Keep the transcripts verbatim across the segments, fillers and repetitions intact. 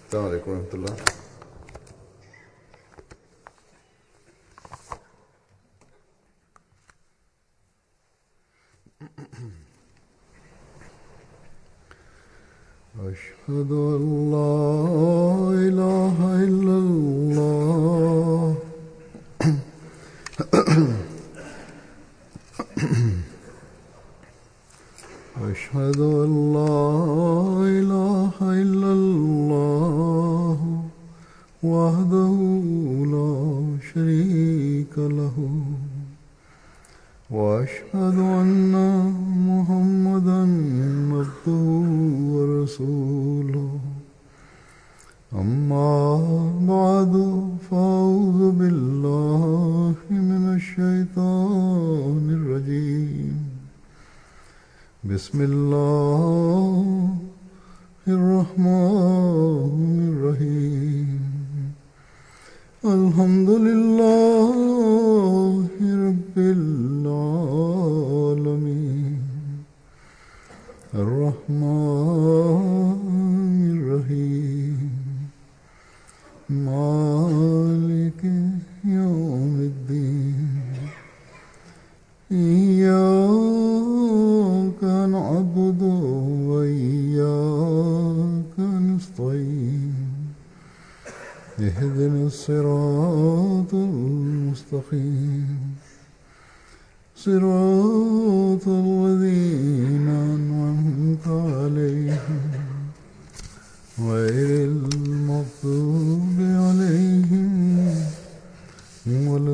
السلام عليكم ورحمة الله. أشهد أن لا إله إلا الله. أشهد أن لا إله إلا الله وحده لا شريك له وأشهد أن محمدا عبده ورسوله. أما بعد فأعوذ بالله من الشيطان الرجيم. بسم الله الرحمن الرحيم. الحمد لله رب العالمين الرحمن الرحيم مالك يوم الدين. إياك نعبد وإياك نستعين. اهدنا الصراط المستقيم صراط الذين أنعمت عليهم غير المغضوب عليهم ولا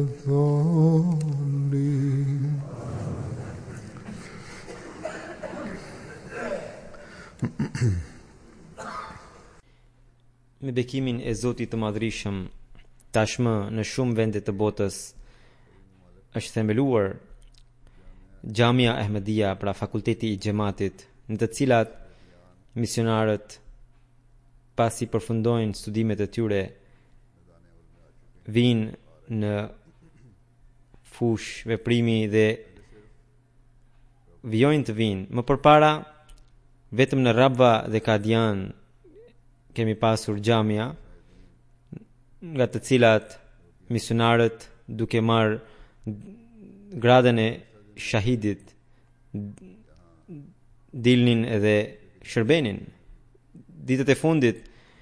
الضالين. Me bekimin e Zotit të Madhrishëm, tashmë në shumë vende të botës është themeluar Xhamia Ahmedia, pra fakulteti i xhamatit, në të cilat misionarët pasi përfundojnë studimet e tyre vinë në fush veprimi dhe vijojnë të vinë. Më përpara vetëm në Rabva dhe Kadian kemi pasur xhamia, nga të cilat misionarët duke marrë gradën e shahidit dilnin edhe shërbenin. Ditët e fundit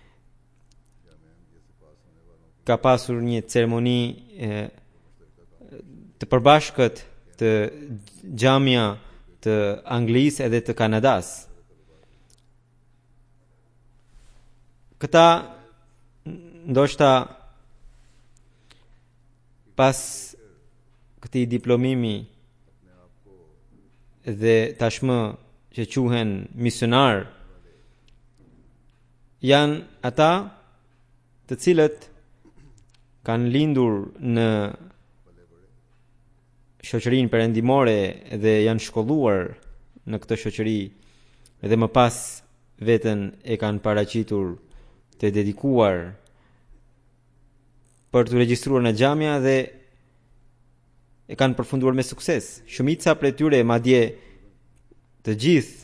ka pasur një ceremoni e, të përbashkët të xhamia të Anglisë edhe të Kanadas. Këta ndoshta pas këtij diplomimi dhe tashmë që quhen misionar janë ata të cilët kanë lindur në shoqërinë perëndimore dhe janë shkolluar në këtë shoqëri dhe më pas veten e kanë paraqitur të dedikuar për të regjistruar në xhamia dhe e kanë përfunduar me sukses. Shumica prej tyre, madje të gjithë,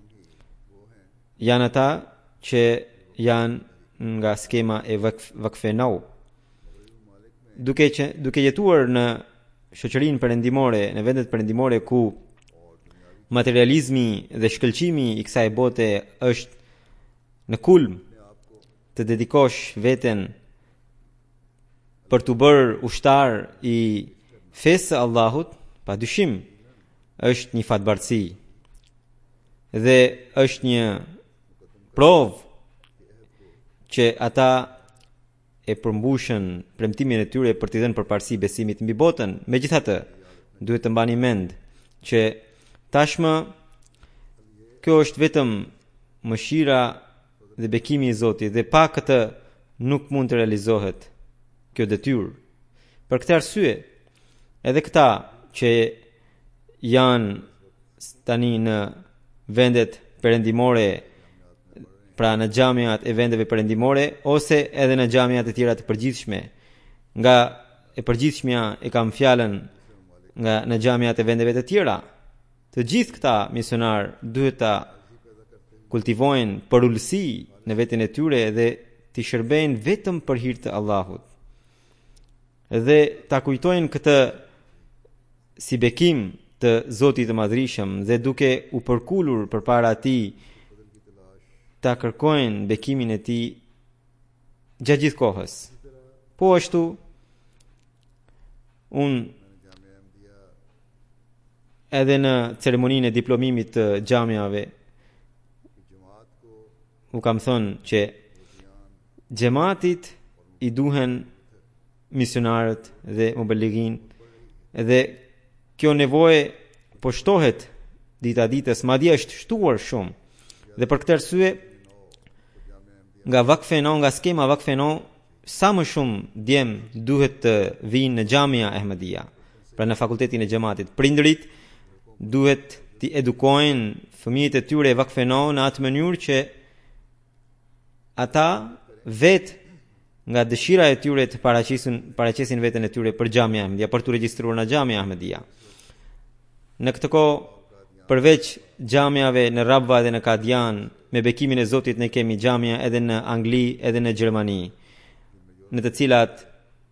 janë ata që janë nga skema e Vakfe Now. Duke që, duke jetuar në shoqërinë perëndimore, në vendet perëndimore ku materializmi dhe shkëlqimi i kësaj bote është në kulm, të dedikosh veten për të bërë ushtar i fesë Allahut, pa dyshim është një fatbartësi dhe është një provë që ata e përmbushën premtimin e tyre për t'i dhënë përparësi besimit mbi botën. Megjithatë, duhet të mbani mend që tashmë kjo është vetëm mëshira dhe bekimi i Zotit dhe pa këtë nuk mund të realizohet kjo detyrë. Për këtë arsye, edhe këta që janë tani në vendet perëndimore, pra në xhamiat e vendeve perëndimore ose edhe në xhamiat e tjera të përgjithshme, nga e përgjithshmja e kam fjalën nga në xhamiat e vendeve të tjera, të gjithë këta misionar duhet ta kultivojnë për ulësi në veten e tyre dhe të shërbejnë vetëm për hir të Allahut. Dhe ta kujtojnë këtë si bekim të Zotit të Madhrishëm dhe duke u përkulur përpara Tij ta kërkojnë bekimin e Tij gjatë gjithë kohës. Po ashtu unë edhe në ceremoninë e diplomimit të xhamiave u kam thënë që xhamatit i duhen misionarët dhe mubellighin, dhe kjo nevojë po shtohet dita ditës, madje është shtuar shumë. Dhe për këtë arsye nga vakfeno, nga skema vakfeno, sa më shumë djem duhet të vinë në Xhamia Ahmadiyya, pra në fakultetin e xhamatit. Prindërit duhet të edukojnë fëmijët e tyre vakfeno në atë mënyrë që ata vetë nga dëshira e tyre të paraqesin paraqesin veten e tyre për Xhamia Ahmadiyya, për të regjistruar në Xhamia Ahmadiyya. Në këtë kohë, përveç xhamiave në Rabwa dhe në Kadian, me bekimin e Zotit ne kemi xhamia edhe në Angli, edhe në Gjermani, në të cilat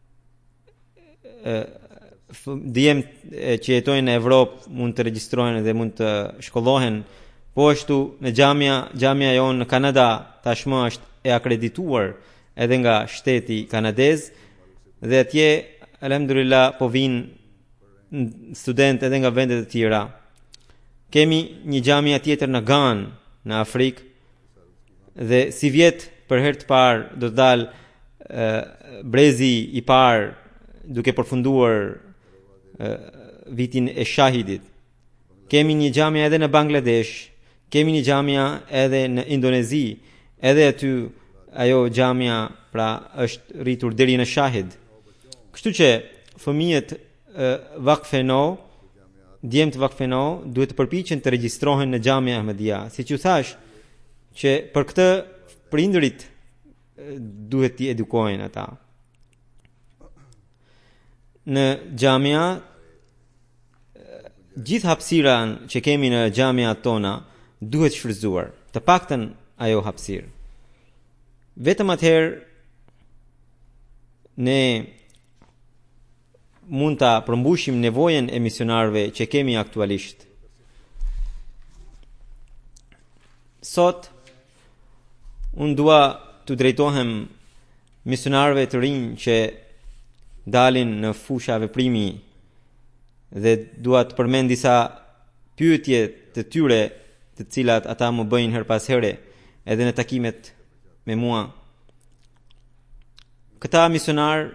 djem që jetojnë në Evropë mund të regjistrohen dhe mund të shkollohen. Po ashtu në xhamia, xhamia jonë në Kanada tashmë është e akredituar edhe nga shteti kanadez, dhe atje alhamdulillah po vinë studentë edhe nga vendet e tjera. Kemi një xhamia tjetër në Gan, në Afrikë, dhe si vjet për herë të parë do të dalë brezi i parë duke përfunduar e, vitin e Shahidit. Kemi një xhamia edhe në Bangladesh, kemi një xhamia edhe në Indonezi, edhe aty ajo xhamia pra është rritur deri në Shahid. Kështu që fëmijët vakfeno, djemt vakfeno duhet të përpiqen të regjistrohen në Xhamia Ahmadiyya. Siç u thash, që për këtë prindërit duhet t'i edukojnë ata. Në xhamia, gjithë hapësiran që kemi në xhamia tona duhet shfrytzuar, të paktën ajo hapësirë. Vetëm atëherë ne mund ta përmbushim nevojën e misionarëve që kemi aktualisht. Sot unë dua të drejtohem misionarëve të rinj që dalin në fusha veprimi, dhe dua të përmend disa pyetje të tyre të cilat ata më bëjnë her pas here edhe në takimet me mua. Këta misionar,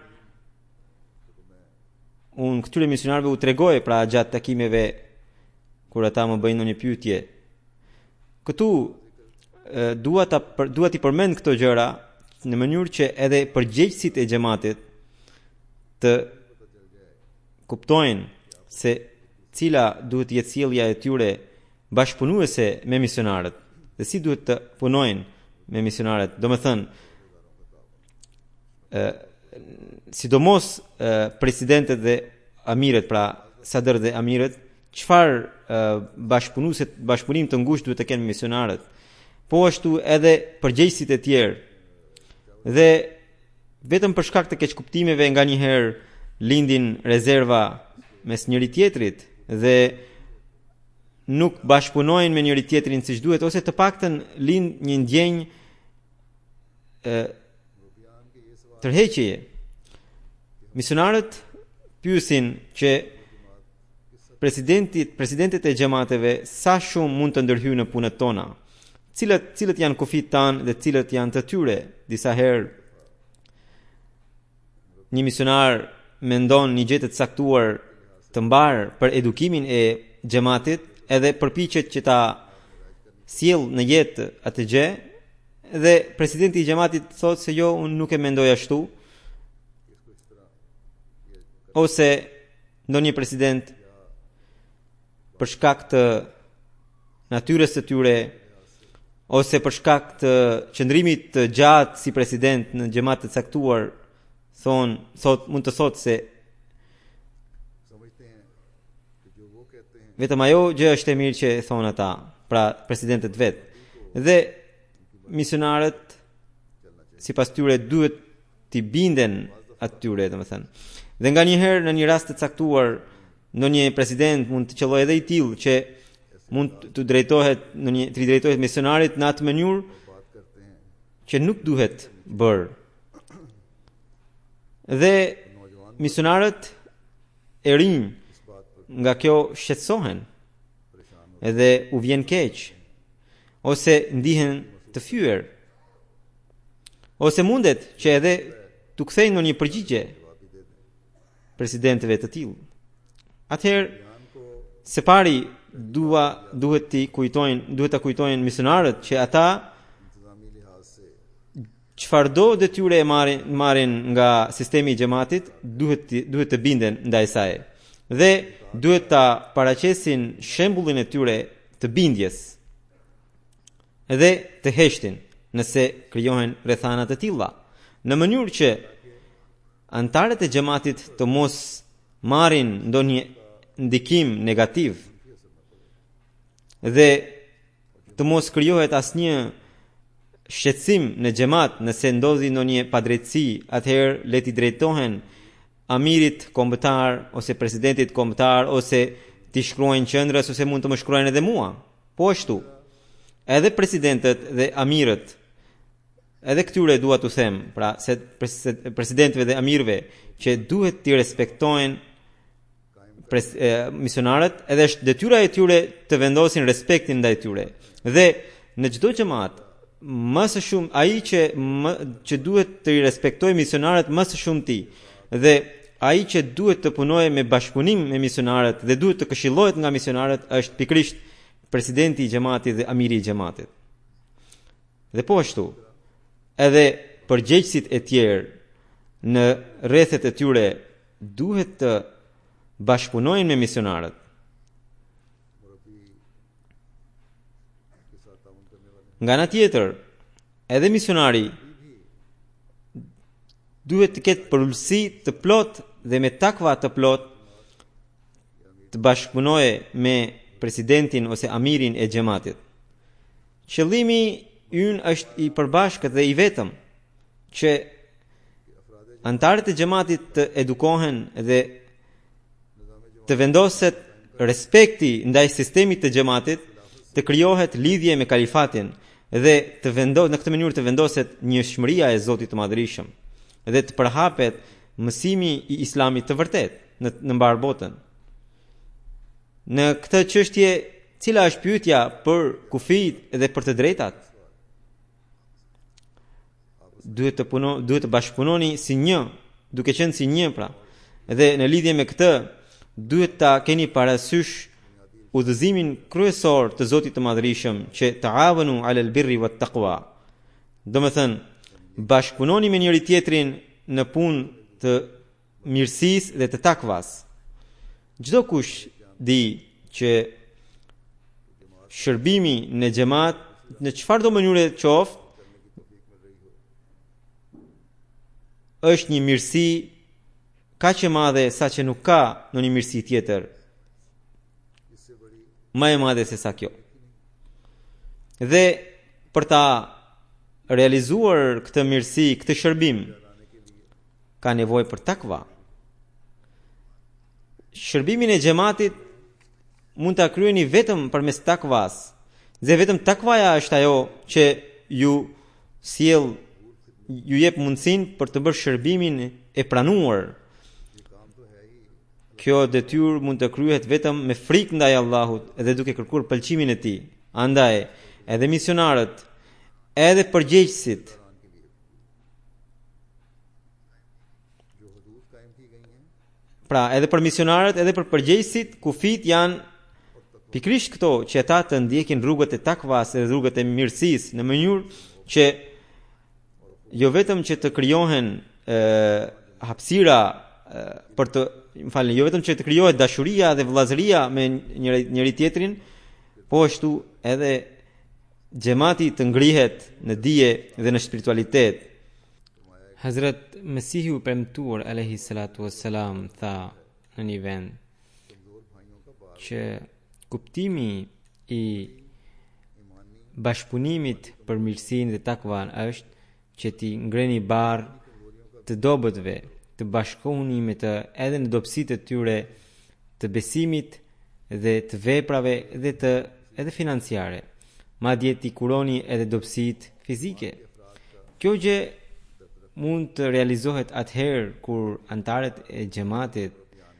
unë këtyre misionarëve u tregoj pra gjatë takimeve kur ata më bëjnë një pyetje. Këtu dua ta dua t'i përmend këto gjëra në mënyrë që edhe përgjegjësit e xhamatit të kuptojnë se cila duhet jetë sjellja e tyre bashkëpunuese me misionarët dhe si duhet të punojnë me misionarët. Domethënë, ë sidomos presidentët dhe amirët, pra sadër dhe amirët, çfarë bashkëpunuese bashkëpunim të ngushtë duhet të kenë misionarët. Po ashtu edhe përgjegjësit e tjerë. Dhe vetëm për shkak të keqkuptimeve nganjëherë lindin rezerva mes njëri tjetrit dhe nuk bashkëpunojnë me njëri tjetrin siç duhet, ose të paktën lind një ndjenjë ë tërheqjeje. Misionarët pyesin që presidentit, presidentet e xhamateve sa shumë mund të ndërhyjnë në punët tona. Cilët cilët janë kufit tanë dhe cilët janë të tyre. Disa herë një misionar mendon një gjë të caktuar të mbar për edukimin e xhamatit, edhe përpiqet që ta sjell në jetë atë gjë, dhe presidenti i xhamatit thotë se jo, unë nuk e mendoj ashtu. Ose ndonjë president për shkak të natyrës së tyre, ose për shkak të qëndrimit të gjatë si president në xhamat të caktuar, thon, thot, mund të thotë se vetëm ajo gjë është e mirë që thonë ata, pra presidentët vetë. Dhe misionarët sipas tyre duhet t'i binden atyre, domethënë. Dhe nganjëherë në një rast të caktuar, ndonjë president mund të qellojë edhe i tillë që mund të drejtohet në një të drejtohet misionarit në atë mënyrë që nuk duhet bërë. Dhe misionarët e rinj nga kjo shqetësohen edhe u vjen keq ose ndihen të fyer ose mundet që edhe t'u kthejnë në një përgjigje presidentëve të tillë. Atëherë së pari dua duhet të kujtojnë duhet ta kujtojnë misionarët që ata çfarëdo detyre e marrin marrin nga sistemi i xhamatit duhet duhet të binden ndaj saj dhe duhet ta paraqesin shembullin e tyre të bindjes dhe të heshtin nëse krijohen rrethana të tilla në mënyrë që antarët e xhamatit të mos marrin ndonjë ndikim negativ dhe të mos krijohet asnjë shqetësim në xhamat nëse ndodhi ndonjë padrejtësi, atëherë le t'i drejtohen amirit kombëtar ose presidentit kombëtar ose t'i shkruajnë qendrës ose mund të më shkruajnë edhe mua. Po ashtu, edhe presidentët dhe amirët, edhe këtyre dua t'u them, pra se presidentëve dhe amirëve që duhet t'i respektojnë pres, e, misionarët, edhe është detyra e tyre të vendosin respektin ndaj tyre. Dhe në çdo xhamat më së shumë ai që më, që duhet të i respektojë misionarët më së shumti dhe ai që duhet të punojë me bashkëpunim me misionarët dhe duhet të këshillohet nga misionarët është pikërisht presidenti i xhamatit dhe amiri i xhamatit. Dhe po ashtu, edhe përgjegjësit e tjerë në rrethet e tyre duhet të bashkëpunojnë me misionarët. Nga ana tjetër, edhe misionari duhet të ketë përulësi të plot dhe me takva të plot të bashkëpunojë me presidentin ose amirin e xhamatit. Qëllimi ynë është i përbashkët dhe i vetëm që antarët e xhamatit të edukohen dhe të vendoset respekti ndaj sistemit të xhamatit, të krijohet lidhje me kalifatin dhe të vendos në këtë mënyrë të vendoset njëshmëria e Zotit të Madhërisëm dhe të përhapet mësimi i Islamit të vërtet në, në mbar botën. Në këtë çështje, cila është pyetja për kufijt dhe për të drejtat? Duhet të puno, duhet të bashkëpunoni si një, duke qenë si një pra. Dhe në lidhje me këtë, duhet ta keni parasysh udhëzimin kryesor të Zotit të Madhërisëm që ta'awanu 'alal birri wat taqwa. Domethënë, bashkëpunoni me njëri tjetrin në punë të mirësisë dhe të takvas. Çdo kush di që shërbimi në xhamat në çfarëdo mënyre qoftë është një mirësi kaq e madhe saqë nuk ka ndonjë mirësi tjetër më e madhe se sa kjo. Dhe për ta realizuar këtë mirësi, këtë shërbim, ka nevojë për takva. Shërbimin e xhamatit mund ta kryeni vetëm përmes takvas. Dhe vetëm takvaja është ajo që ju sjell, ju jep mundësinë për të bërë shërbimin e pranuar. Kjo detyrë mund të kryhet vetëm me frikë ndaj Allahut dhe duke kërkuar pëlqimin e Tij. Andaj, edhe misionarët, edhe përgjegjësit, pra edhe për misionarët, edhe për përgjegjësit, kufit janë pikrisht këto që ata të ndjekin rrugët e takvas dhe rrugët e mirësisë në mënyrë që jo vetëm që të krijohen e, hapësira e, për të Më falni, jo vetëm që të krijohet dashuria dhe vëllazëria me njëri, njëri tjetrin, po ashtu edhe xhamati të ngrihet në dije dhe në spiritualitet. Hazrat Mesihu premtuar alayhi salatu wassalam tha në një vend që kuptimi i bashkëpunimit për mirësinë dhe takvan është që ti ngreni barë të dobëtve, të bashkohuni me të edhe në dobësitë e tyre të besimit dhe të veprave dhe të edhe financiare. Madje ti kuroni edhe dobësitë fizike. Kjo gjë mund të realizohet atëherë kur antarët e xhamatit,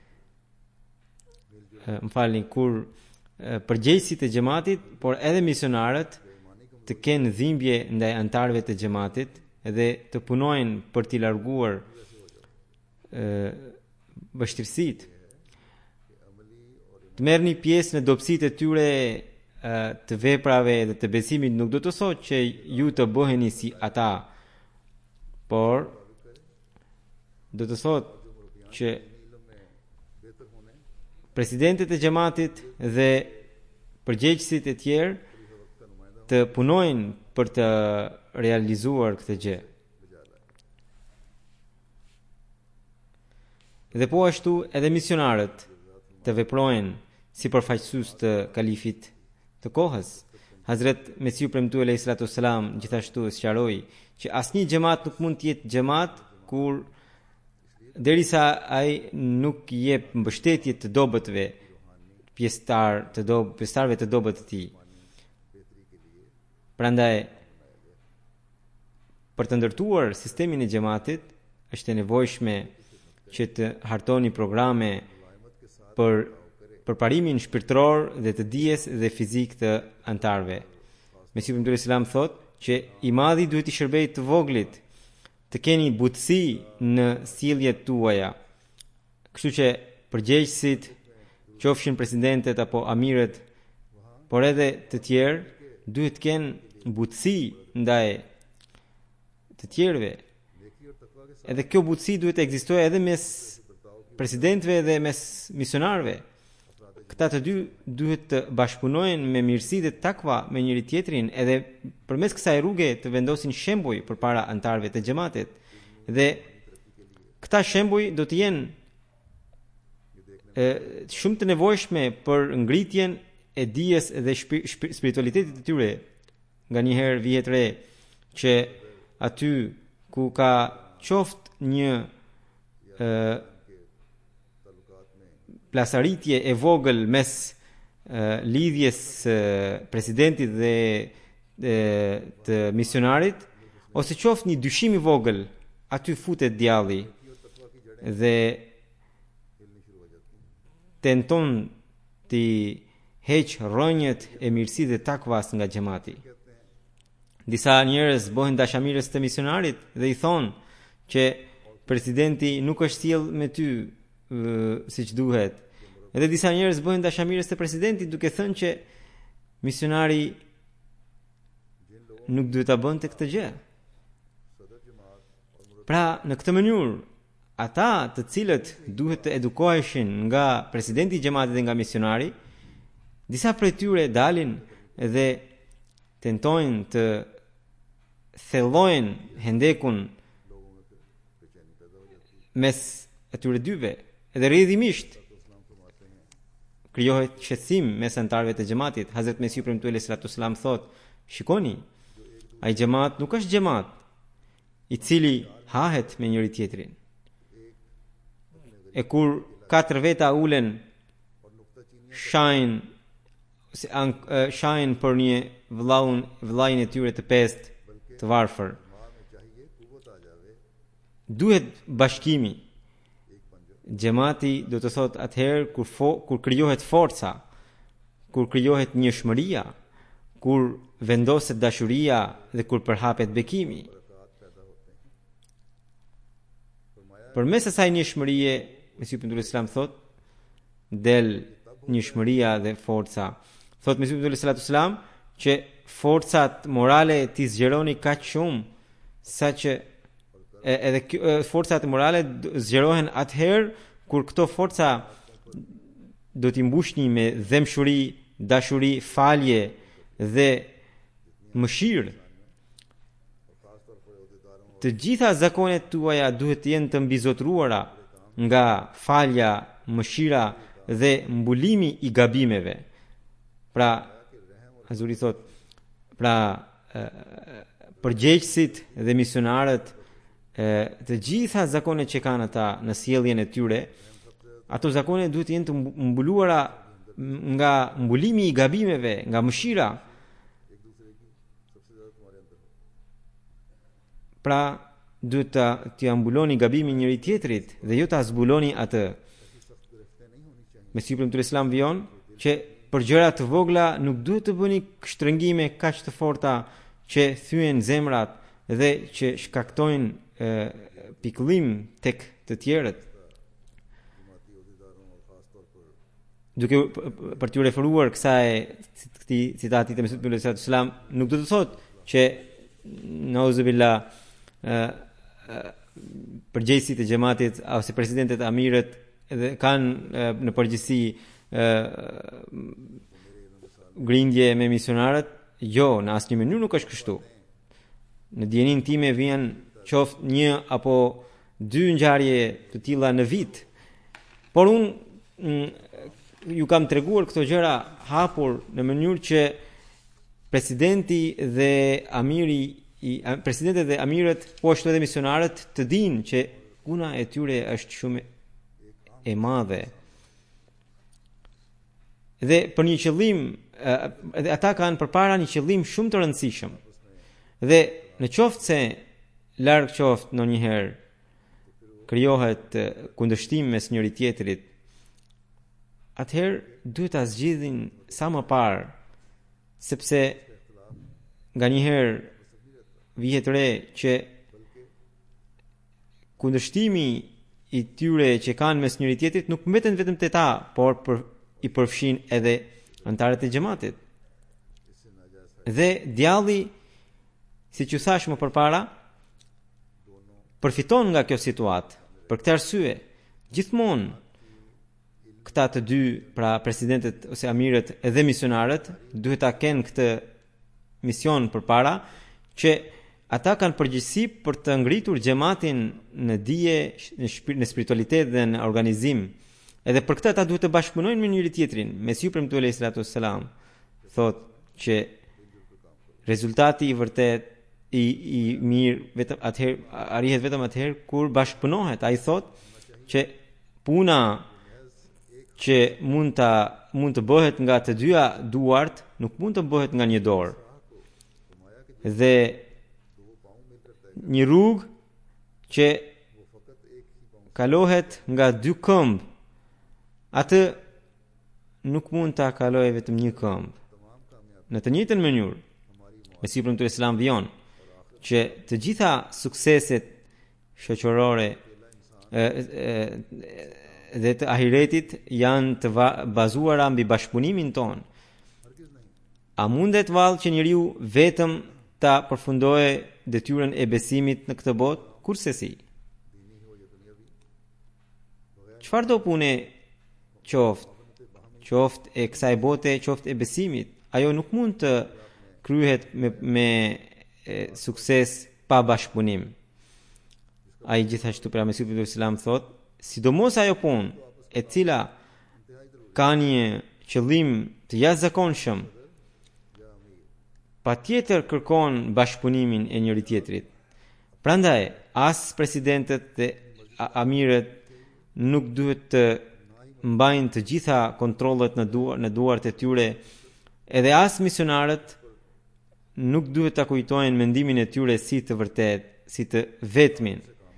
më falni, kur përgjegjësit e xhamatit, por edhe misionarët të kenë dhimbje ndaj antarëve të xhamatit dhe të punojnë për t'i larguar vështirësitë. Të merrni pjesë në dobësitë e tyre të veprave dhe të besimit nuk do të thotë që ju të bëheni si ata, por do të thotë që presidentet e xhamatit dhe përgjegjësit e tjerë të punojnë për të realizuar këtë gjë. Dhe po ashtu edhe misionarët të veprojnë si përfaqësues të kalifit të kohës. Hazret Mesiu premtuar alayhi salatu wasalam gjithashtu sqaroi që asnjë xhamat nuk mund të jetë xhamat kur derisa ai nuk jep mbështetje të dobëtve, pjesëtar të dob, pjesëtarëve të dobët të tij. Prandaj për të ndërtuar sistemin e xhamatit është e nevojshme që të hartoni programe për përparimin shpirtëror dhe të dijes dhe fizik të antarëve. Mesiu ibn Islam thotë që i madhi duhet i shërbejë të voglit, të keni butësi në sjelljet tuaja. Kështu që përgjegjësit, qofshin presidentet apo amirët, por edhe të tjerë, duhet të kenë butësi ndaj të tjerëve. Edhe kjo butësi duhet të ekzistojë edhe mes presidentëve dhe mes misionarëve. Këta të dy duhet të bashkëpunojnë me mirësi dhe takva me njëri tjetrin, edhe përmes kësaj rruge të vendosin shembuj përpara antarëve të xhamatit. Dhe këta shembuj do të jenë e, shumë të nevojshme për ngritjen e dijes dhe shpi, shpi, spiritualitetit të tyre. Nga njëherë vihet re që aty ku ka qoftë një e, plasaritje e vogël mes uh, lidhjes uh, presidentit dhe uh, të misionarit, ose qoftë një dyshim i vogël, aty futet djalli dhe tenton të heq rrënjët e mirësi dhe takvas nga xhamati. Disa njerëz bëhen dashamirës të misionarit dhe i thonë që presidenti nuk është sjell me ty siç duhet. Edhe disa njerëz bëhen dashamirës të presidentit duke thënë që misionari nuk duhet ta bënte këtë gjë. Pra, në këtë mënyrë, ata të cilët duhet të edukoheshin nga presidenti i xhamatit dhe nga misionari, disa prej tyre dalin dhe tentojnë të thellojnë hendekun mes atyre dyve. Edhe rrjedhimisht krijohet shqetësim mes antarëve të xhamatit. Hazrat Mesiu premtuar alayhi salatu wasalam thotë, shikoni, ai xhamat nuk është xhamat i cili hahet me njëri tjetrin. E kur katër veta ulen shajnë shajnë për një vëllaun, vëllain e tyre të pestë të varfër. Duhet bashkimi. Xhamati do të thotë atëherë kur fo, kur krijohet forca, kur krijohet njëshmëria, kur vendoset dashuria dhe kur përhapet bekimi. Përmes asaj njëshmërie, Mesiu ibn Islam thotë, del njëshmëria dhe forca. Thotë Mesiu ibn Islam që forcat morale ti zgjeroni kaq shumë saqë edhe forcat morale zgjerohen atëherë kur këto forca do t'i mbushni me dhemshuri, dashuri, falje dhe mëshirë. Të gjitha zakonet tuaja duhet të jenë të mbizotruara nga falja, mëshira dhe mbulimi i gabimeve. Pra, Hazuri thot, pra përgjegjësit dhe misionarët, e, të gjitha zakonet që kanë ata në sjelljen e tyre, ato zakone duhet të jenë të mbuluara nga mbulimi i gabimeve, nga mëshira. Pra, duhet të t'ia mbuloni gabimin njëri tjetrit dhe jo ta zbuloni atë. Mesih premtuar Islam vijon që për gjëra të vogla nuk duhet të bëni shtrëngime kaq të forta që thyen zemrat dhe që shkaktojnë e, pikëllim tek të tjerët. Duke për t'ju referuar kësaj këtij citati të Mesihut premtuar sallallahu alaihi wasallam, nuk do të thotë që nauzubillah përgjegjësit e xhamatit ose presidentet e amirët edhe kanë në përgjithësi grindje me misionarët. Jo, në asnjë mënyrë nuk është kështu. Në dijenin time vjen qoftë një apo dy ngjarje të tilla në vit. Por unë ju kam treguar këto gjëra hapur në mënyrë që presidenti dhe amiri i presidentët dhe amirët, po ashtu edhe misionarët të dinë që puna e tyre është shumë e madhe. Dhe për një qëllim, edhe ata kanë përpara një qëllim shumë të rëndësishëm. Dhe në qoftë se larg qoftë ndonjëherë krijohet kundërshtim mes njëri tjetrit, atëherë duhet ta zgjidhin sa më parë, sepse nganjëherë vihet re që kundërshtimi i tyre që kanë mes njëri tjetrit nuk mbeten vetëm te ta, por për, i përfshin edhe antarët e xhamatit. Dhe djalli, siç u thash më përpara, përfiton nga kjo situatë. Për këtë arsye, gjithmonë këta të dy, pra presidentët ose amirët edhe misionarët, duhet ta kenë këtë mision përpara, që ata kanë përgjegjësi për të ngritur xhamatin në dije, në spiritualitet dhe në organizim. Edhe për këtë ata duhet të bashkëpunojnë me njëri tjetrin. Mesiu premtuar alayhi salatu wassalam thotë që rezultati i vërtet i i mirë vetëm atëherë arrihet vetëm atëherë kur bashkëpunohet. Ai thotë që puna që mund ta mund të bëhet nga të dyja duart nuk mund të bëhet nga një dorë. Dhe një rrugë që kalohet nga dy këmbë, atë nuk mund ta kalojë vetëm një këmbë. Në të njëjtën mënyrë, Mesiu premtuar Islam vijon që të gjitha sukseset shoqërore e, e, dhe të ahiretit janë të bazuara mbi bashkëpunimin ton. A mundet vallë që njeriu vetëm ta përfundojë detyrën e besimit në këtë botë? Kurse si. Çfarë do pune qoftë, qoftë e kësaj bote, qoftë e besimit, ajo nuk mund të kryhet me, me e, sukses pa bashkëpunim. Ai gjithashtu pra Mesiu premtuar Islam thotë, sidomos ajo punë e cila ka një qëllim të jashtëzakonshëm, pa tjetër kërkon bashkëpunimin e njëri tjetrit. Prandaj, as presidentët dhe amirët nuk duhet të mbajnë të gjitha kontrollet në duar, në duart e tyre, edhe as misionarët nuk duhet ta kujtojnë mendimin e tyre si të vërtet, si të vetmin.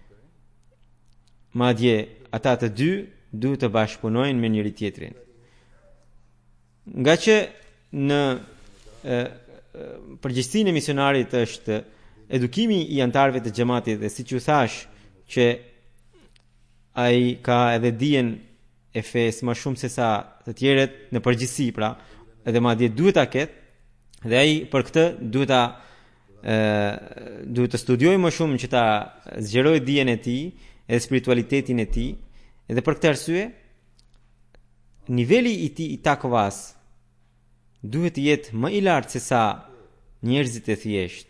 Madje ata të dy duhet të bashkëpunojnë me njëri tjetrin. Nga që në e, përgjegjësinë e misionarit është edukimi i antarëve të xhamatit dhe siç u thash që ai ka edhe dijen e fesë më shumë se sa të tjerët në përgjithësi, pra, edhe madje duhet ta ketë dhe ai për këtë duhet ta ë duhet të studiojë më shumë që ta zgjerojë dijen e tij e spiritualitetin e tij, edhe për këtë arsye niveli i tij i takvas duhet të jetë më i lartë se sa njerëzit e thjesht.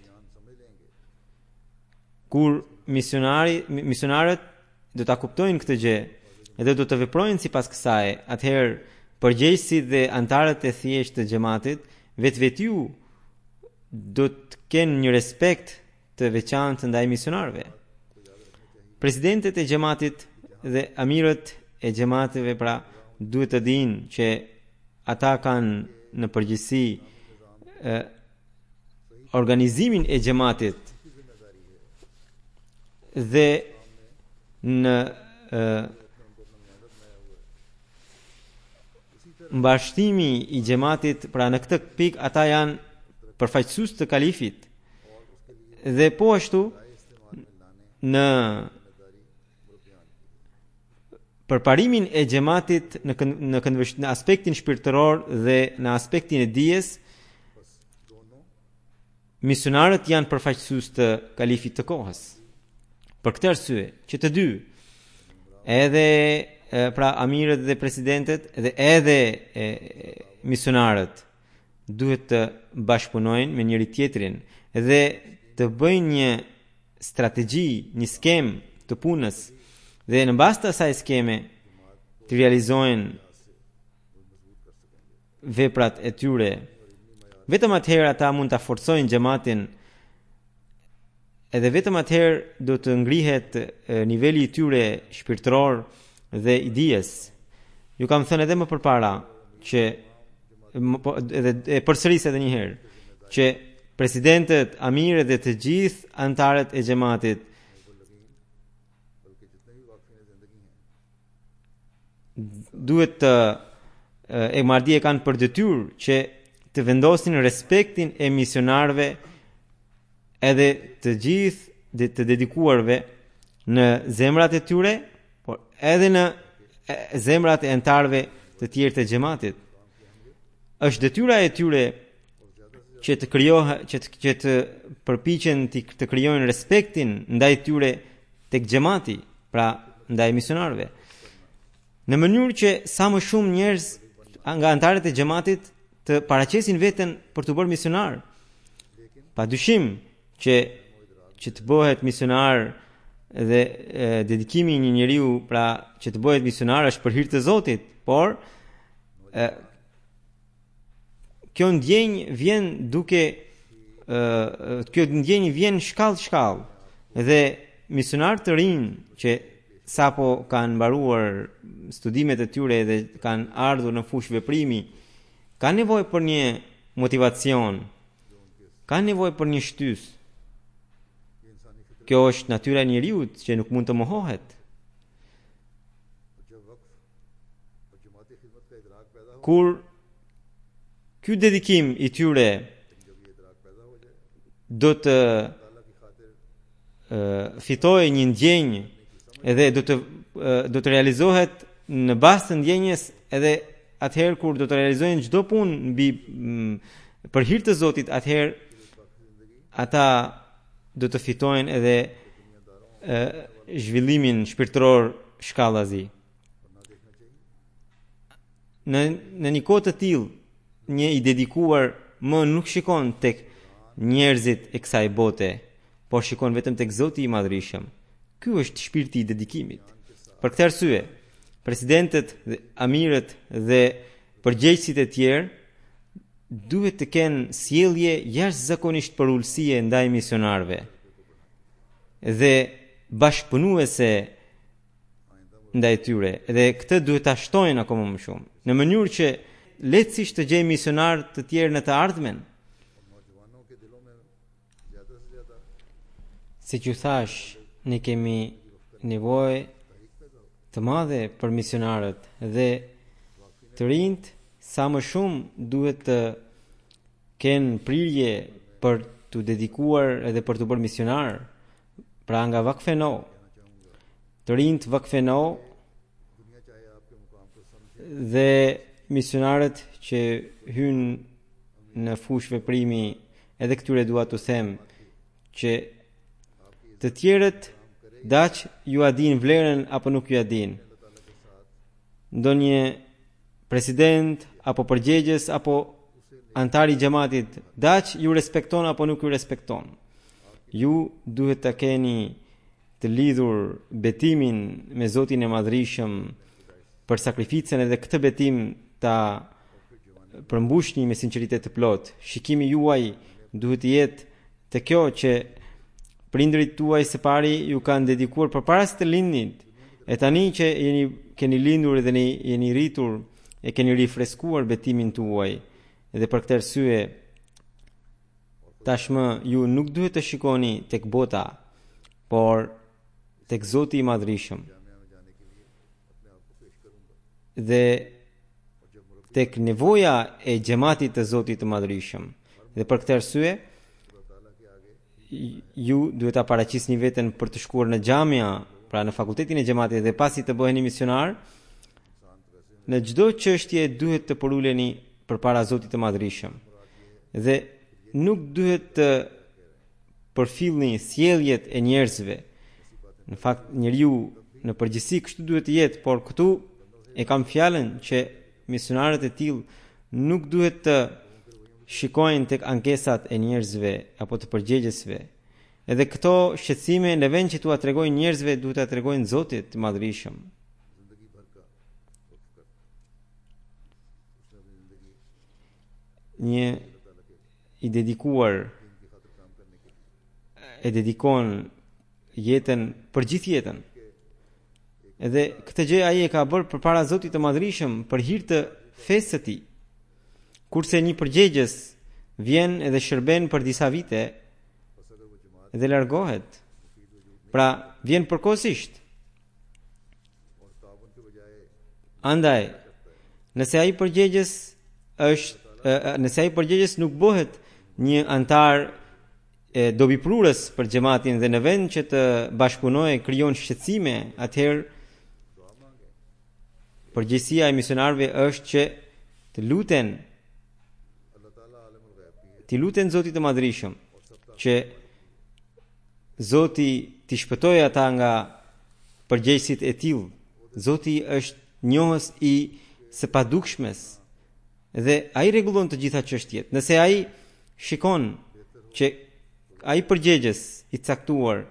Kur misionari misionarët do ta kuptojnë këtë gjë edhe do të veprojnë sipas kësaj, atëherë përgjegjësit dhe antarët e thjeshtë të xhamatit vetvetiu do të kenë një respekt të veçantë ndaj misionarëve. Presidentet e xhamatit dhe amirët e xhamateve pra duhet të dinë që ata kanë në përgjithësi eh, organizimin e xhamatit dhe në eh, mbashtimi i xhamatit, pra në këtë pikë ata janë përfaqësues të kalifit dhe po ashtu në përparimin e xhamatit në në, në aspektin shpirtëror dhe në aspektin e dijes, misionarët janë përfaqësues të kalifit të kohës. Për këtë arsye, që të dy, edhe pra amirët dhe presidentet dhe edhe e, misionarët duhet të bashkëpunojnë me njëri tjetrin dhe të bëjnë një strategji, një skemë të punës dhe në bazë të asaj skeme të realizojnë veprat e tyre. Vetëm atëherë ata mund ta forcojnë xhamatin, edhe vetëm atëherë do të ngrihet niveli i tyre shpirtëror dhe i dijes. Ju kam thënë edhe më përpara që edhe e përsëris edhe një herë që presidentët, amirët dhe të gjithë anëtarët e xhamatit duhet të e marrëdhënie kanë për detyrë që të vendosin respektin e misionarëve edhe të gjithë dhe të dedikuarve në zemrat e tyre, por edhe në zemrat e anëtarëve të tjerë të xhamatit. Është detyra e tyre që të krijohen, që të, që të përpiqen të, të krijojnë respektin ndaj tyre tek xhamati, pra ndaj misionarëve. Në mënyrë që sa më shumë njerëz nga anëtarët e xhamatit të paraqesin veten për të bërë misionar. Padyshim që që të bëhet misionar dhe e, dedikimi i një njeriu pra që të bëhet misionar është për hir të Zotit, por e, kjo ndjenjë vjen duke e, kjo ndjenjë vjen shkallë shkallë dhe misionar të rinj që sapo kanë mbaruar studimet e tyre dhe kanë ardhur në fushë veprimi, kanë nevojë për një motivacion, kanë nevojë për një shtys. Kjo është natyra e njeriut që nuk mund të mohohet. Kur ky dedikim i tyre do të uh, fitojë një ndjenjë edhe do të uh, do të realizohet në bazë të ndjenjes, edhe atëherë kur do të realizojnë çdo punë mbi mm, për hir të Zotit, atëherë ata do të fitojnë edhe e, zhvillimin shpirtëror shkallazi. Në në një kohë të tillë, një i dedikuar më nuk shikon tek njerëzit e kësaj bote, por shikon vetëm tek Zoti i Madhërisëm. Ky është shpirti i dedikimit. Për këtë arsye, presidentët, dhe amirët dhe përgjegjësit e tjerë duhet të kenë sjellje jashtëzakonisht për ulësie ndaj misionarëve dhe bashkëpunuese ndaj tyre, dhe këtë duhet ta shtojnë akoma më shumë, në mënyrë që lehtësisht të gjejmë misionar të tjerë në të ardhmen. Siç ju thash, ne kemi nevojë të madhe për misionarët dhe të rinjt sa më shumë duhet të kenë prirje për të dedikuar edhe për të bërë misionar, pra nga Vakfeno. Të rinjt Vakfeno dhe misionarët që hynë në fushë veprimi, edhe këtyre dua të them që të tjerët daq ju a din vlerën apo nuk ju a din. Ndonjë president apo përgjegjës apo antari i xhamatit daq ju respekton apo nuk ju respekton. Ju duhet të keni të lidhur betimin me Zotin e Madhërisëm për sakrificën, edhe këtë betim ta përmbushni me sinqeritet të plot. Shikimi juaj duhet të jetë të kjo që prindrit tuaj së pari ju kanë dedikuar përpara se të lindnit. E tani që jeni keni lindur dhe ne jeni rritur, e keni rifreskuar betimin tuaj. Dhe për këtë arsye tashmë ju nuk duhet të shikoni tek bota, por tek Zoti i Madhërisëm. Dhe tek nevoja e xhamatit të Zotit të Madhërisëm. Dhe për këtë arsye ju duhet ta paraqisni veten për të shkuar në xhamia, pra në fakultetin e xhamatit, dhe pasi të bëheni misionar, në çdo çështje duhet të poruleni përpara Zotit të Madhërisëm. Dhe nuk duhet të përfillni sjelljet e njerëzve. Në fakt njeriu në përgjithësi kështu duhet të jetë, por këtu e kam fjalën që misionarët e tillë nuk duhet të shikojnë tek ankesat e njerëzve apo të përgjegjësve. Edhe këto shqetësime në vend që tua tregojnë njerëzve, duhet ta tregojnë Zotit të Madhërisëm. Një i dedikuar e dedikon jetën për gjithë jetën. Edhe këtë gjë ai e ka bërë përpara Zotit të Madhërisëm për hir të fesë së tij. Kurse një përgjegjës vjen edhe shërben për disa vite dhe largohet. Pra, vjen përkohësisht. Andaj, nëse ai përgjegjës është nëse ai përgjegjës nuk bëhet një antar e dobiprurës për xhamatin dhe në vend që të bashkëpunojë krijon shqetësime, atëherë përgjegjësia e misionarëve është që të luten Ti luten Zotit të Madhërisëm që Zoti t'i shpëtojë ata nga përgjegjësit e tillë. Zoti është njohës i së padukshmes dhe ai rregullon të gjitha çështjet. Nëse ai shikon që ai përgjegjës i caktuar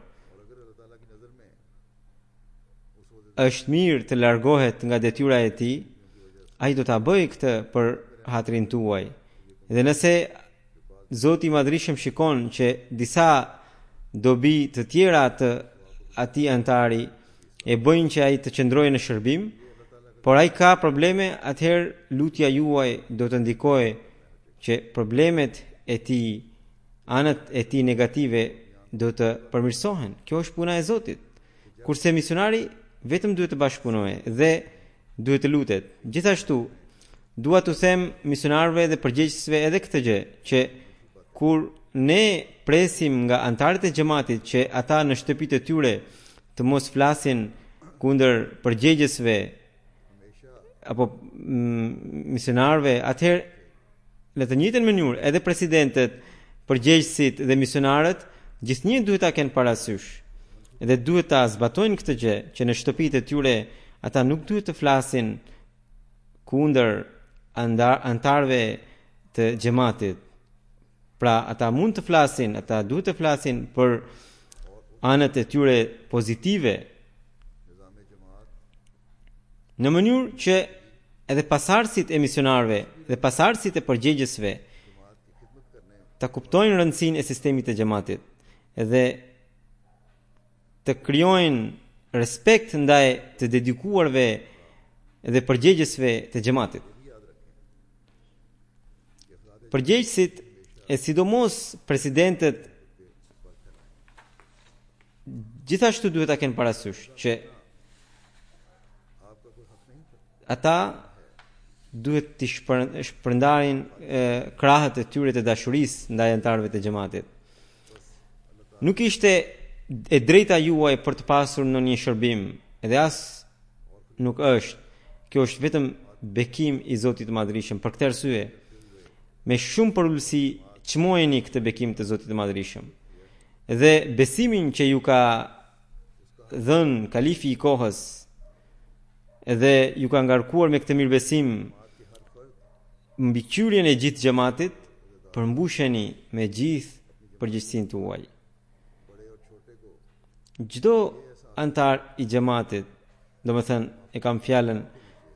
është mirë të largohet nga detyra e tij, ai do ta bëjë këtë për hatrin tuaj. Dhe nëse Zoti i Madhërisëm shikon që disa dobi të tjera të atij antari e bëjnë që ai të qëndrojë në shërbim, por ai ka probleme, atëherë lutja juaj do të ndikojë që problemet e tij, anët e tij negative do të përmirësohen. Kjo është puna e Zotit. Kurse misionari vetëm duhet të bashkëpunojë dhe duhet të lutet. Gjithashtu, dua të them misionarëve dhe përgjegjësve edhe këtë gjë, që kur ne presim nga antarët e xhamatit që ata në shtëpitë e tyre të mos flasin kundër përgjegjësve apo mm, misionarëve, atëherë në të njëjtën mënyrë edhe presidentët, përgjegjësit dhe misionarët gjithnjë duhet ta kenë parasysh. Dhe duhet ta zbatojnë këtë gjë, që në shtëpitë e tyre ata nuk duhet të flasin kundër antarëve të xhamatit. Pra, ata mund të flasin, ata duhet të flasin për anët e tyre pozitive, në mënyrë që edhe pasardhësit e misionarëve dhe pasardhësit e përgjegjësve ta kuptojnë rëndësinë e sistemit të xhamatit dhe të krijojnë respekt ndaj të dedikuarve dhe përgjegjësve të xhamatit. Përgjegjësit e sidomos presidentët gjithashtu duhet ta kenë parasysh që ata duhet të shpërndarin krahët e tyre të dashurisë ndaj antarëve të xhamatit. Nuk ishte e drejta juaj për të pasur në një shërbim, edhe as nuk është. Kjo është vetëm bekim i Zotit të Madhërisëm. Për këtë arsye, me shumë përulësi çmojeni këtë bekim të Zotit të Madhërisëm. Dhe besimin që ju ka dhënë kalifi i kohës dhe ju ka ngarkuar me këtë mirëbesim mbikëqyrjen e gjithë xhamatit, përmbusheni me gjithë përgjegjësinë tuaj. Çdo antar i xhamatit, domethënë e kam fjalën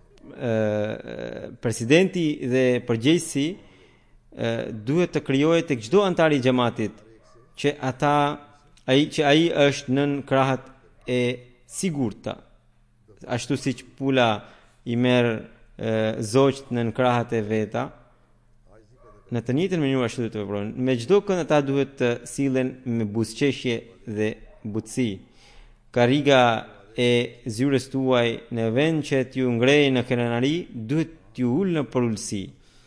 presidenti dhe përgjegjësi, duhet të krijohet tek çdo antar i xhamatit që ata ai që ai është nën krahët e sigurta, ashtu siç pula i merr zogjt nën krahët e veta, në të njëjtën mënyrë ashtu duhet të veprojnë. Me çdo kënd ata duhet të sillen me buzëqeshje dhe butësi. Kariga e zyrës tuaj në vend që t'ju ngrejë në krenari, duhet t'ju ul në përullësi.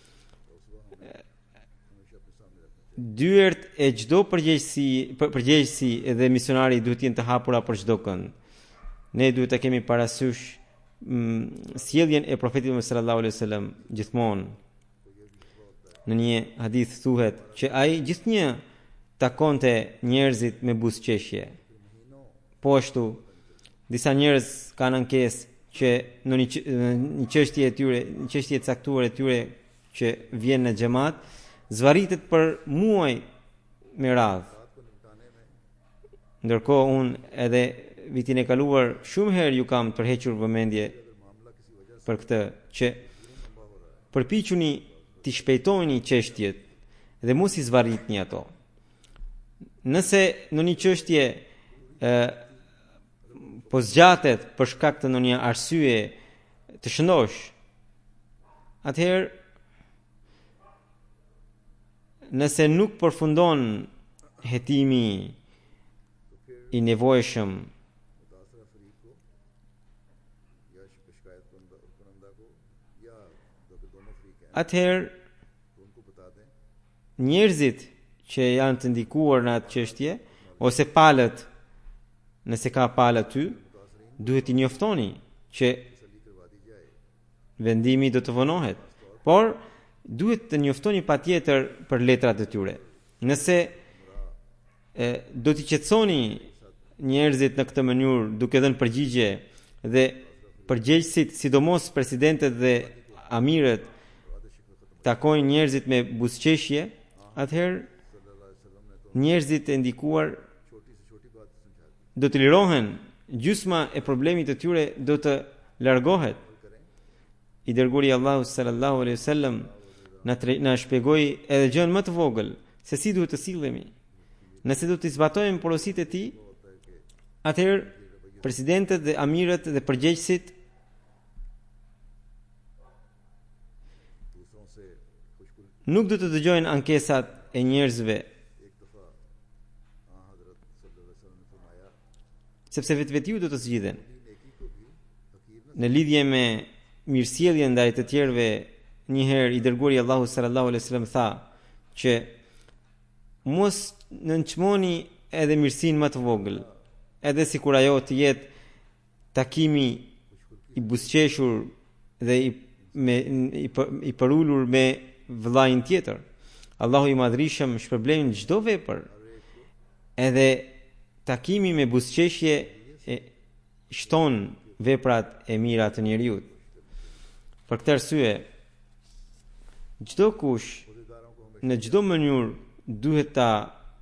Dyert e çdo përgjegjësi, përgjegjësi dhe misionari duhet jenë të hapura për çdo kënd. Ne duhet të kemi parasysh mm, sjelljen e profetit sallallahu alaihi wasallam gjithmonë. Në një hadith thuhet që ai gjithnjë takonte njerëzit me buzëqeshje. Po ashtu, disa njerëz kanë ankesë që në një çështje e tyre, një çështje e caktuar e tyre që vjen në xhamat, zvaritet për muaj me radhë. Ndërkohë unë edhe vitin e kaluar shumë herë ju kam tërhequr vëmendje për këtë, që përpiquni të shpejtojni çështjet dhe mos i zvarritni ato. Nëse në një çështje ë po zgjatet për shkak të ndonjë arsye të shëndosh, atëherë nëse nuk përfundon hetimi i nevojshëm, atëherë njerëzit që janë të ndikuar në atë çështje ose palët, nëse ka palë aty, duhet i njoftoni që vendimi do të vonohet, por duhet të njoftoni patjetër për letrat e tyre. Nëse e, do t'i qetësoni njerëzit në këtë mënyrë duke dhënë përgjigje dhe përgjegjësit, sidomos presidentët dhe amirët, takojnë njerëzit me buzëqeshje, atëherë njerëzit e ndikuar do të lirohen, gjysma e problemit të tyre do të largohet. I dërguari Allahu sallallahu alaihi wasallam na na shpjegoi edhe gjën më të vogël se si duhet të sillemi. Nëse do të zbatojmë porositë e tij, atëherë presidentët dhe amirët dhe përgjegjësit nuk do të dëgjojnë ankesat e njerëzve, sepse vetvetiu do të zgjidhen. Në lidhje me mirësjelljen ndaj të tjerëve, një herë i dërguari Allahu sallallahu alaihi wasallam tha që mos nënçmoni edhe mirësinë më të vogël, edhe sikur ajo të jetë takimi i buzëqeshur dhe i me i, i përulur me vëllain tjetër. Allahu i madhrishëm shpërblen çdo vepër, edhe takimi me buzëqeshje e shton veprat e mira të njeriut. Për këtë arsye, çdo kush në çdo mënyrë duhet ta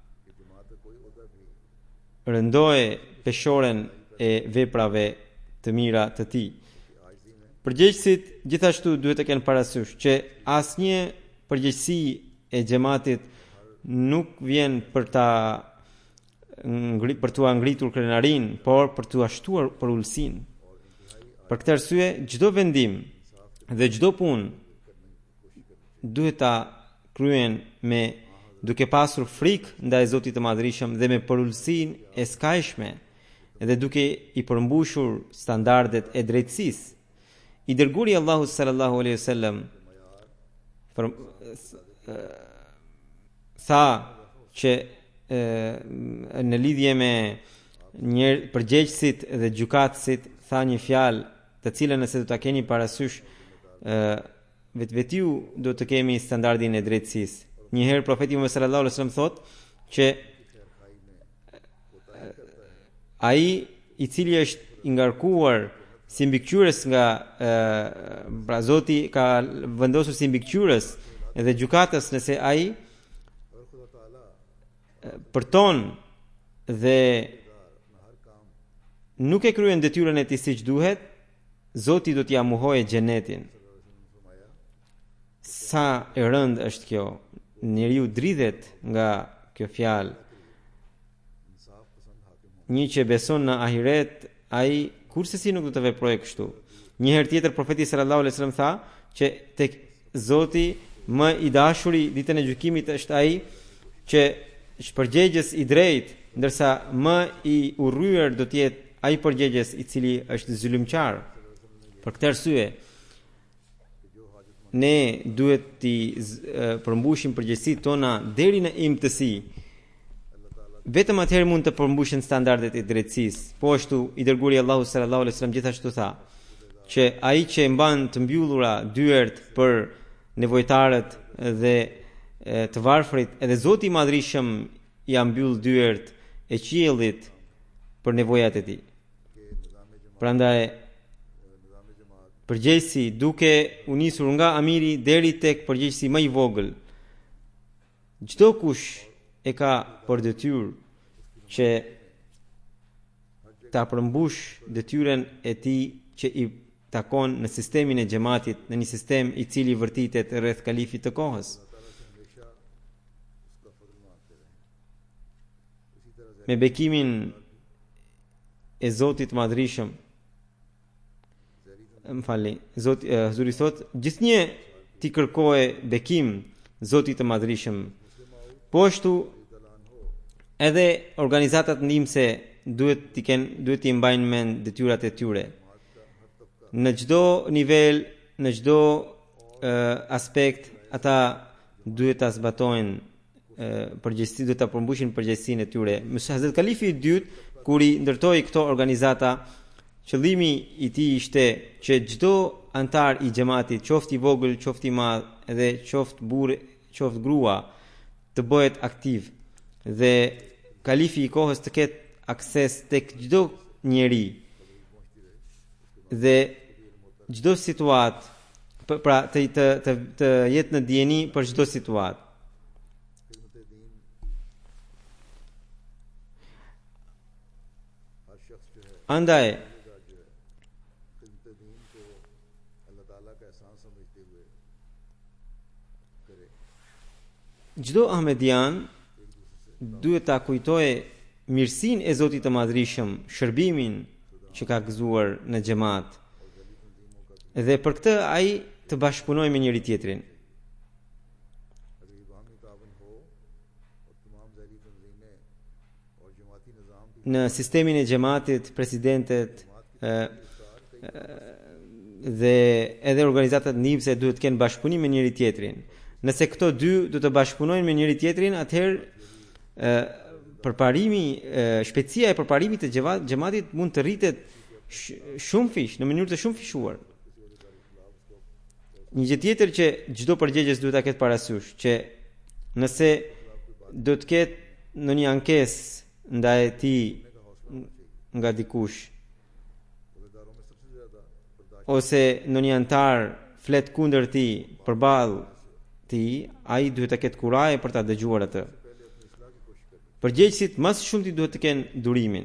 rëndojë peshoren e veprave të mira të tij. Përgjegjësit gjithashtu duhet të kenë parasysh që asnjë përgjegjësi e xhamatit nuk vjen për ta për t'u ngritur krenarin, por për t'u ashtuar për ulësinë. Për këtë arsye, çdo vendim dhe çdo punë duhet ta kryen me duke pasur frikë ndaj Zotit të Madhrishëm dhe me përulësinë e skajshme dhe duke i përmbushur standardet e drejtësisë. I dërguari Allahu sallallahu alaihi wasallam tha që e, në lidhje me një përgjegjësit dhe gjykatësit, tha një fjalë të cilën nëse do ta keni parasysh, vetvetiu do të kemi standardin e drejtësisë. Një herë profeti Muhammed sallallahu alaihi wasallam thotë që ai i cili është i ngarkuar si mbikëqyrës nga pra Zoti ka vendosur si mbikëqyrës dhe gjykatës, nëse ai përton dhe nuk e kryen detyrën e tij siç duhet, Zoti do t'ia muhojë xhenetin. Sa e rëndë është kjo, njeriu dridhet nga kjo fjalë. një që beson në ahiret, ai kurse si nuk do të veprojë kështu. Një herë tjetër profeti sallallahu alaihi wasallam tha që tek Zoti më i dashuri ditën e gjykimit është ai që është përgjegjës i drejtë, ndërsa më i urryer do të jetë ai përgjegjës i cili është zulumqar. Për këtë arsye ne duhet të përmbushim përgjegjësitë tona deri në imtësi. Vetëm atëherë mund të përmbushen standardet e drejtësisë. Po ashtu i dërguari Allahu sallallahu alaihi wasallam gjithashtu tha që ai që mban të mbyllura dyert për nevojtarët dhe të varfrit, edhe Zoti i Madhrishëm ja mbyll dyert e qiellit për nevojat e tij. Prandaj përgjegjësi duke u nisur nga amiri deri tek përgjegjësi më i vogël, çdo kush e ka për detyrë që ta përmbush detyrën e tij që i takon në sistemin e xhamatit, në një sistem i cili vërtitet rreth kalifit të kohës. Me bekimin e Zotit Madhrishëm, më falni, Zoti Zuri thot, gjithnjë ti kërkoje bekim Zotit të Madhrishëm. Po ashtu edhe organizatat ndihmëse duhet të kenë duhet të mbajnë mend detyrat e tyre. Në çdo nivel, në çdo uh, aspekt, ata duhet ta zbatojnë uh, përgjegjësi, duhet ta përmbushin përgjegjësinë e tyre. Hazrat Kalifi i dytë, kur i ndërtoi këto organizata, qëllimi i tij ishte që çdo antar i xhamatit, qoftë i vogël, qoftë i madh, edhe qoftë burr, qoftë grua, të bëhet aktiv dhe kalifi i kohës të ketë akses tek çdo njeri dhe çdo situatë, pra të të të, të jetë në dijeni për çdo situatë. Andaj çdo ahmedian duhet ta kujtojë mirësinë e Zotit të Madhrishëm, shërbimin që ka gëzuar në xhamat. Dhe për këtë ai të bashkëpunojë me njëri tjetrin. Në sistemin e xhamatit, presidentet ë dhe edhe organizatat ndihmëse duhet të kenë bashkëpunim me njëri tjetrin. Nëse këto dy do të bashkëpunojnë me njëri tjetrin, atëherë përparimi, shpejtësia e përparimit të xhamatit mund të rritet shumë fish, në mënyrë të shumë fishuar. Një gjë tjetër që çdo përgjegjës duhet ta ketë parasysh, që nëse do të ketë ndonjë ankesë ndaj tij nga dikush, ose ndonjë antar flet kundër tij përballë ti, ai duhet të ketë kuraje për ta dëgjuar atë. Përgjegjësit më së shumti duhet të kenë durimin.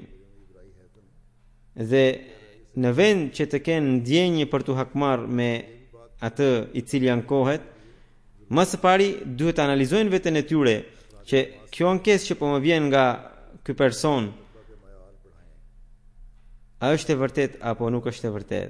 Dhe në vend që të kenë ndjenjë për të hakmarrë me atë i cili ankohet, më së pari duhet të analizojnë veten e tyre që kjo ankesë që po më vjen nga ky person, a është e vërtet apo nuk është e vërtet.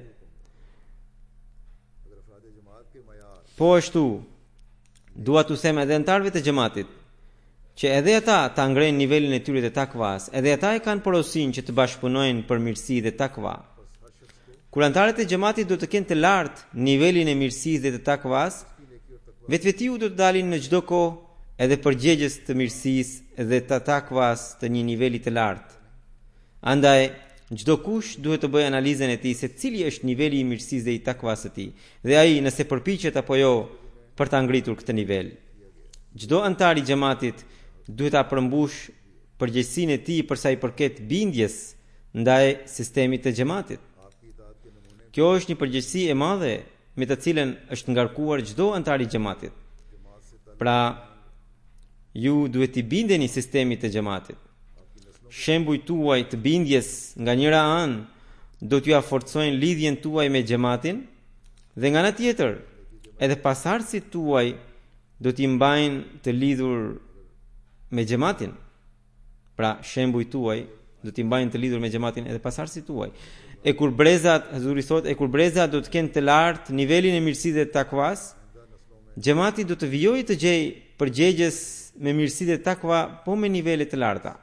Po ashtu dua t'u them edhe antarëve të xhamatit që edhe ata ta ngrejnë nivelin e tyre të takvas, edhe ata e kanë porosinë që të bashkëpunojnë për mirësi dhe takva. Kur antarët e xhamatit do të kenë të lartë nivelin e mirësisë dhe të takvas, vetvetiu do të dalin në çdo kohë edhe përgjegjës të mirësisë dhe të takvas të një niveli të lartë. Andaj çdo kush duhet të bëjë analizën e tij se cili është niveli i mirësisë dhe i takvas së tij, dhe ai nëse përpiqet apo jo për ta ngritur këtë nivel. Çdo antar i xhamatit duhet ta përmbush përgjegjësinë e tij për sa i përket bindjes ndaj sistemit të xhamatit. Kjo është një përgjegjësi e madhe me të cilën është ngarkuar çdo antar i xhamatit. Pra, ju duhet i bindeni sistemit të xhamatit. Shembuj tuaj të bindjes nga njëra anë do t'ju forcojnë lidhjen tuaj me xhamatin, dhe nga ana tjetër edhe pasardhësit tuaj do t'i mbajnë të lidhur me xhamatin. Pra, shembuj tuaj do t'i mbajnë të lidhur me xhamatin edhe pasardhësit tuaj. E kur brezat, Hazuri thot, e kur brezat do të kenë të lartë nivelin e mirësisë dhe takvas, xhamati do të vijojë të gjej përgjegjës me mirësi dhe takva, po me nivele të larta.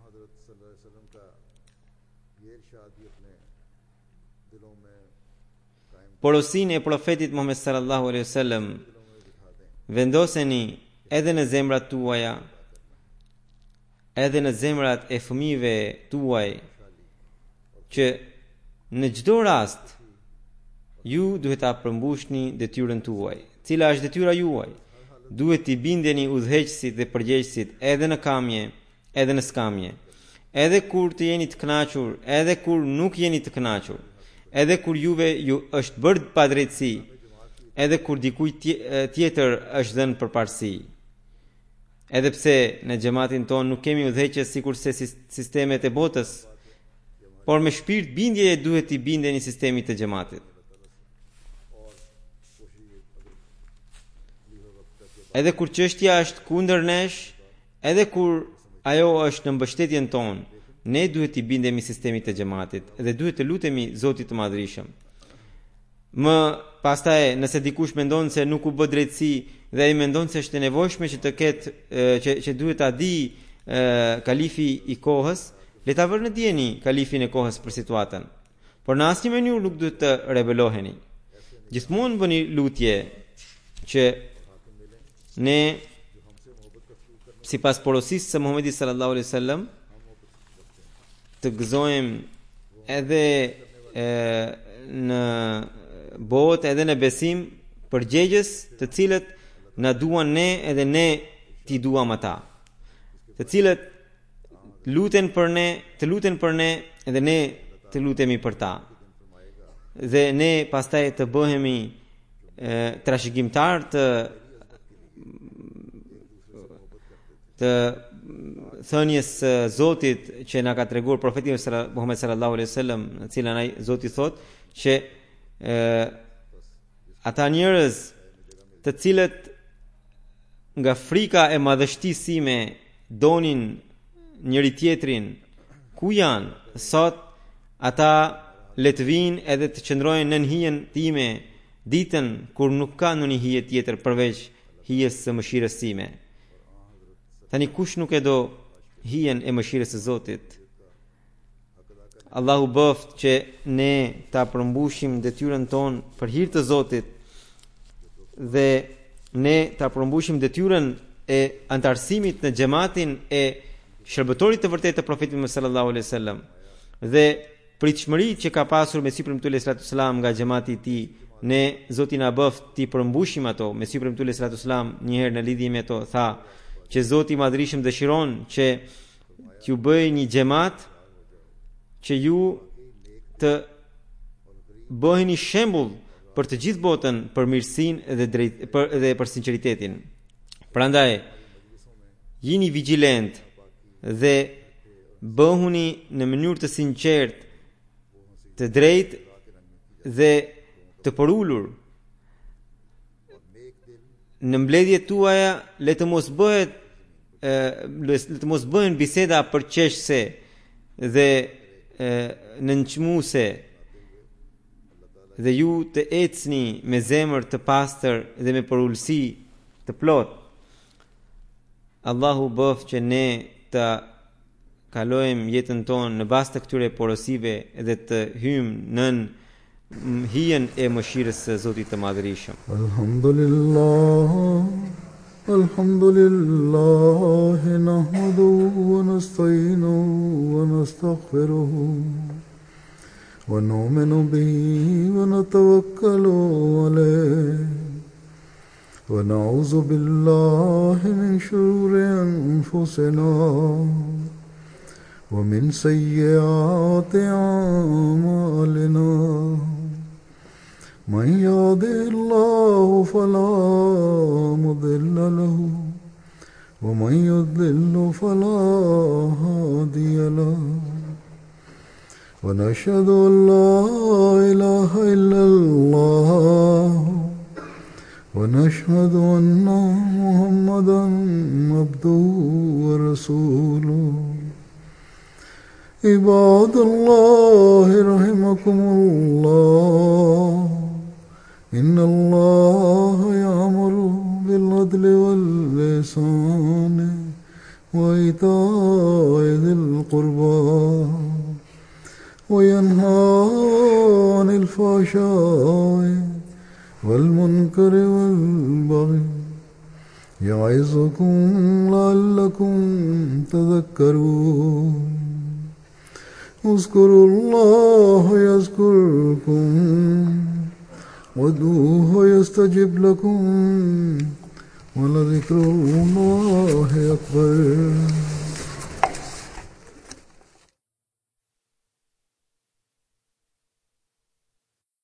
Porosin e profetit Muhammed sallallahu alaihi wasallam vendoseni edhe në zemrat tuaja, edhe në zemrat e fëmijëve tuaj, që në çdo rast ju duhet ta përmbushni detyrën tuaj. Cila është detyra juaj? Duhet t'i bindeni udhëheqësit dhe përgjegjësit edhe në kamje, edhe në skamje. Edhe kur të jeni të kënaqur, edhe kur nuk jeni të kënaqur. Edhe kur juve ju është bërë padrejtësi, edhe kur dikujt tjetër është dhënë përparësi. Edhe pse në xhamatin ton nuk kemi udhëheqës sikurse sistemet e botës, por me shpirt bindje duhet t'i bindeni sistemit të xhamatit. Edhe kur çështja është kundër nesh, edhe kur ajo është në mbështetjen tonë, ne duhet t'i bindemi sistemit të xhamatit dhe duhet të lutemi Zotit të Madhërisëm. Më pastaj, nëse dikush mendon se nuk u bë drejtësi dhe ai mendon se është e nevojshme që të ketë që që duhet ta di e, kalifi i kohës, le ta vërë në dieni kalifin e kohës për situatën. Por në asnjë mënyrë nuk duhet të rebeloheni. Gjithmonë bëni lutje që ne sipas porosisë së Muhamedit sallallahu alaihi wasallam të gëzojmë edhe e, në botë edhe në besim përgjegjës të cilët na duan ne edhe ne t'i duam ata, të cilët luten për ne, të luten për ne edhe ne të lutemi për ta, dhe ne pastaj të bëhemi e, trashëgimtar të të thënies së Zotit që na ka treguar profeti Muhammed sallallahu alaihi wasallam, në cilën ai Zoti thot që e, ata njerëz të cilët nga frika e madhështisë sime donin njëri tjetrin, ku janë sot, ata le të vinë edhe të qëndrojnë në hijen time ditën kur nuk ka ndonjë hije tjetër përveç hijes së mëshirës sime. Tani kush nuk e do hijen e mëshirës së Zotit? Allahu bëft që ne ta përmbushim detyrën tonë për hir të Zotit dhe ne ta përmbushim detyrën e antarësimit në xhamatin e shërbëtorit të vërtetë të profetit Muhammed sallallahu alaihi wasallam dhe pritshmëritë që ka pasur me Mesihun tulli sallallahu alaihi wasallam nga xhamati i tij. Ne Zoti na bëft ti përmbushim ato. Mesihun tulli sallallahu alaihi wasallam një herë në lidhje me ato tha që Zoti i Madhërisëm dëshiron që t'ju bëj një xhamat që ju të bëheni shembull për të gjithë botën për mirësinë dhe drejt për dhe për sinqeritetin. Prandaj jini vigjilent dhe bëhuni në mënyrë të sinqertë, të drejtë dhe të porulur. Në mbledhjet tuaja le të mos bëhet le të mos bëhen biseda përqeshse dhe nënçmuese, dhe ju të ecni me zemër të pastër dhe me porulësi të plot. Allahu bëf që ne të kalojmë jetën tonë në bazë të këtyre porosive dhe të hyjmë nën hijen e mëshirës së Zotit të Madhërisëm. Alhamdulillah, alhamdulillah, nahmaduhu wa nasta'inuhu wa nastaghfiruhu wa nu'minu bihi wa natawakkalu alayhi wa na'udzu billahi min shururi anfusina wa min sayyiati a'malina. من يهده الله فلا مضل له ومن يضلل فلا هادي له ونشهد أن لا إله إلا الله ونشهد أن محمدا عبده ورسوله عباد الله رحمكم الله إن الله يأمر بالعدل والإحسان وإيتاء ذي القربى وينهى عن الفحشاء والمنكر والبغي يعظكم لعلكم تذكرون اذكروا الله يذكركم وادعوه يستجب لكم ولذكر الله أكبر